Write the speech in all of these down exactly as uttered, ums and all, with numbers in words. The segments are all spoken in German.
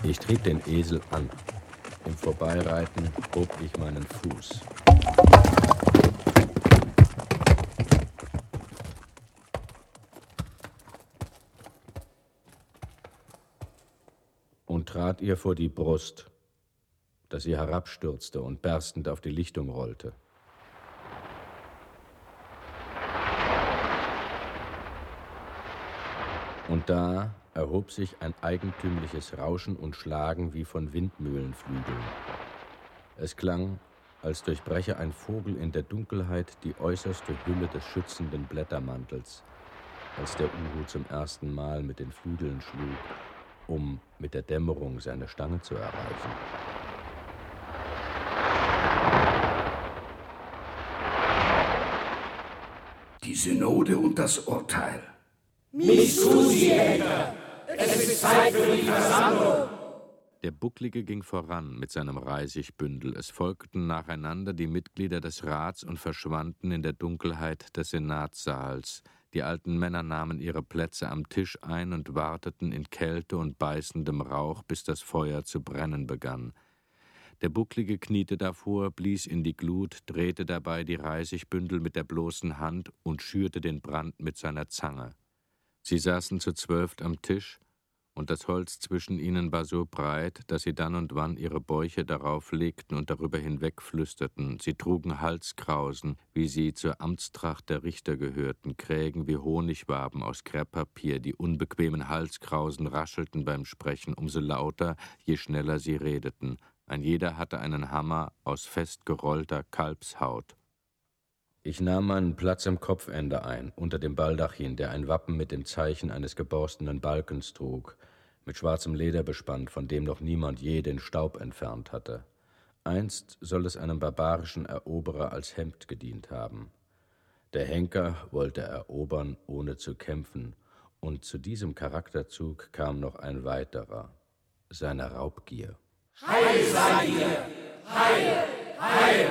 Ich trieb den Esel an. Im Vorbeireiten hob ich meinen Fuß. Und trat ihr vor die Brust, dass sie herabstürzte und berstend auf die Lichtung rollte. Und da erhob sich ein eigentümliches Rauschen und Schlagen wie von Windmühlenflügeln. Es klang, als durchbreche ein Vogel in der Dunkelheit die äußerste Hülle des schützenden Blättermantels, als der Uhu zum ersten Mal mit den Flügeln schlug, um mit der Dämmerung seine Stange zu erreichen. Die Synode und das Urteil. Missfusi-Jäger! Es ist Zeit für die Versammlung! Der Bucklige ging voran mit seinem Reisigbündel. Es folgten nacheinander die Mitglieder des Rats und verschwanden in der Dunkelheit des Senatssaals. Die alten Männer nahmen ihre Plätze am Tisch ein und warteten in Kälte und beißendem Rauch, bis das Feuer zu brennen begann. Der Bucklige kniete davor, blies in die Glut, drehte dabei die Reisigbündel mit der bloßen Hand und schürte den Brand mit seiner Zange. Sie saßen zu zwölft am Tisch, und das Holz zwischen ihnen war so breit, dass sie dann und wann ihre Bäuche darauf legten und darüber hinweg flüsterten. Sie trugen Halskrausen, wie sie zur Amtstracht der Richter gehörten, Krägen wie Honigwaben aus Krepppapier. Die unbequemen Halskrausen raschelten beim Sprechen, umso lauter, je schneller sie redeten. Ein jeder hatte einen Hammer aus fest gerollter Kalbshaut. Ich nahm meinen Platz am Kopfende ein, unter dem Baldachin, der ein Wappen mit dem Zeichen eines geborstenen Balkens trug, mit schwarzem Leder bespannt, von dem noch niemand je den Staub entfernt hatte. Einst soll es einem barbarischen Eroberer als Hemd gedient haben. Der Henker wollte erobern, ohne zu kämpfen, und zu diesem Charakterzug kam noch ein weiterer, seine Raubgier. Heil sei dir! Heil! Heil!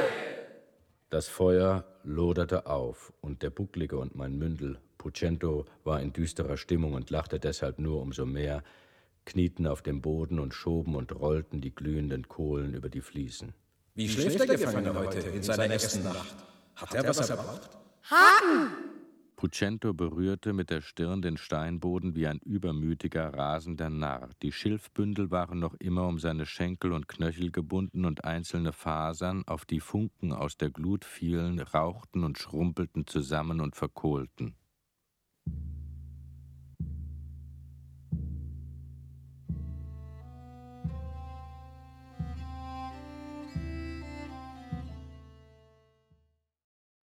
Das Feuer loderte auf, und der Bucklige und mein Mündel, Pucento, war in düsterer Stimmung und lachte deshalb nur umso mehr, knieten auf dem Boden und schoben und rollten die glühenden Kohlen über die Fliesen. Wie schläft der Gefangene heute in seiner ersten Nacht? Hat er, was er braucht? Haken! Pucento berührte mit der Stirn den Steinboden wie ein übermütiger, rasender Narr. Die Schilfbündel waren noch immer um seine Schenkel und Knöchel gebunden, und einzelne Fasern, auf die Funken aus der Glut fielen, rauchten und schrumpelten zusammen und verkohlten.